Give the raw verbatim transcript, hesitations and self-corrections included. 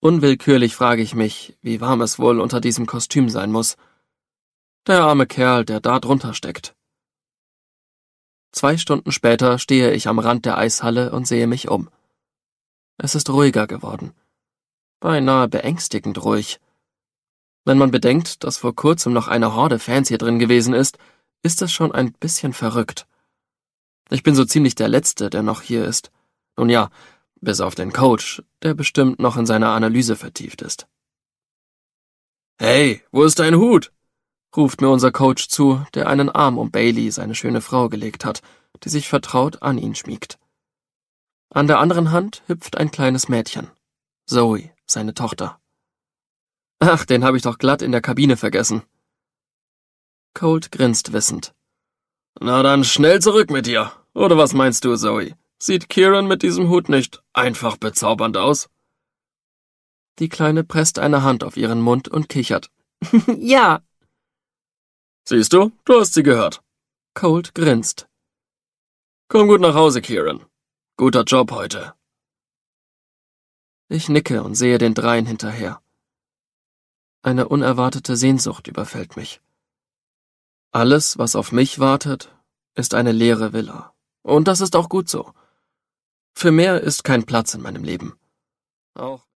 Unwillkürlich frage ich mich, wie warm es wohl unter diesem Kostüm sein muss. Der arme Kerl, der da drunter steckt. Zwei Stunden später stehe ich am Rand der Eishalle und sehe mich um. Es ist ruhiger geworden. Beinahe beängstigend ruhig. Wenn man bedenkt, dass vor kurzem noch eine Horde Fans hier drin gewesen ist, ist es schon ein bisschen verrückt. Ich bin so ziemlich der Letzte, der noch hier ist. Nun ja, bis auf den Coach, der bestimmt noch in seiner Analyse vertieft ist. »Hey, wo ist dein Hut?« ruft mir unser Coach zu, der einen Arm um Bailey, seine schöne Frau, gelegt hat, die sich vertraut an ihn schmiegt. An der anderen Hand hüpft ein kleines Mädchen. Zoe, seine Tochter. »Ach, den habe ich doch glatt in der Kabine vergessen.« Colt grinst wissend. »Na dann schnell zurück mit dir. Oder was meinst du, Zoe? Sieht Kieran mit diesem Hut nicht einfach bezaubernd aus?« Die Kleine presst eine Hand auf ihren Mund und kichert. »Ja!« »Siehst du, du hast sie gehört.« Colt grinst. »Komm gut nach Hause, Kieran. Guter Job heute.« Ich nicke und sehe den dreien hinterher. Eine unerwartete Sehnsucht überfällt mich. Alles, was auf mich wartet, ist eine leere Villa. Und das ist auch gut so. Für mehr ist kein Platz in meinem Leben. Auch